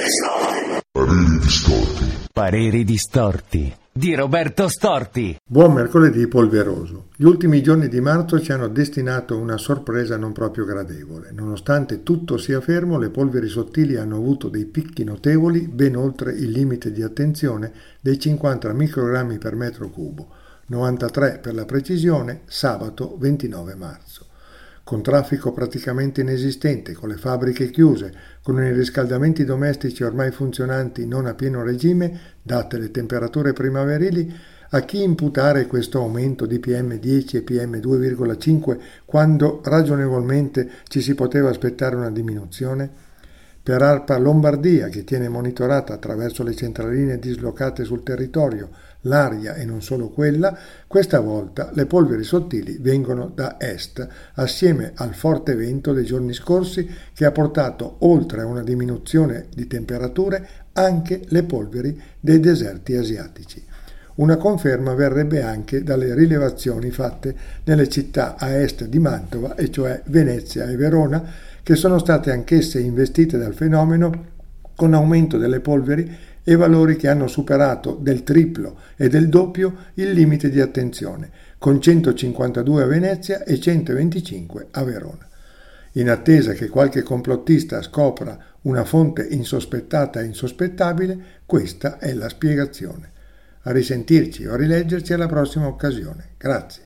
Pareri distorti. Pareri distorti di Roberto Storti. Buon mercoledì polveroso. Gli ultimi giorni di marzo ci hanno destinato una sorpresa non proprio gradevole. Nonostante tutto sia fermo, le polveri sottili hanno avuto dei picchi notevoli ben oltre il limite di attenzione dei 50 microgrammi per metro cubo, 93 per la precisione, sabato 29 marzo. Con traffico praticamente inesistente, con le fabbriche chiuse, con i riscaldamenti domestici ormai funzionanti non a pieno regime, date le temperature primaverili, a chi imputare questo aumento di PM10 e PM2,5 quando ragionevolmente ci si poteva aspettare una diminuzione? Per ARPA Lombardia, che tiene monitorata attraverso le centraline dislocate sul territorio l'aria e non solo quella, questa volta le polveri sottili vengono da est, assieme al forte vento dei giorni scorsi che ha portato, oltre a una diminuzione di temperature, anche le polveri dei deserti asiatici. Una conferma verrebbe anche dalle rilevazioni fatte nelle città a est di Mantova, e cioè Venezia e Verona, che sono state anch'esse investite dal fenomeno con aumento delle polveri e valori che hanno superato del triplo e del doppio il limite di attenzione, con 152 a Venezia e 125 a Verona. In attesa che qualche complottista scopra una fonte insospettata e insospettabile, questa è la spiegazione. A risentirci o a rileggerci alla prossima occasione. Grazie.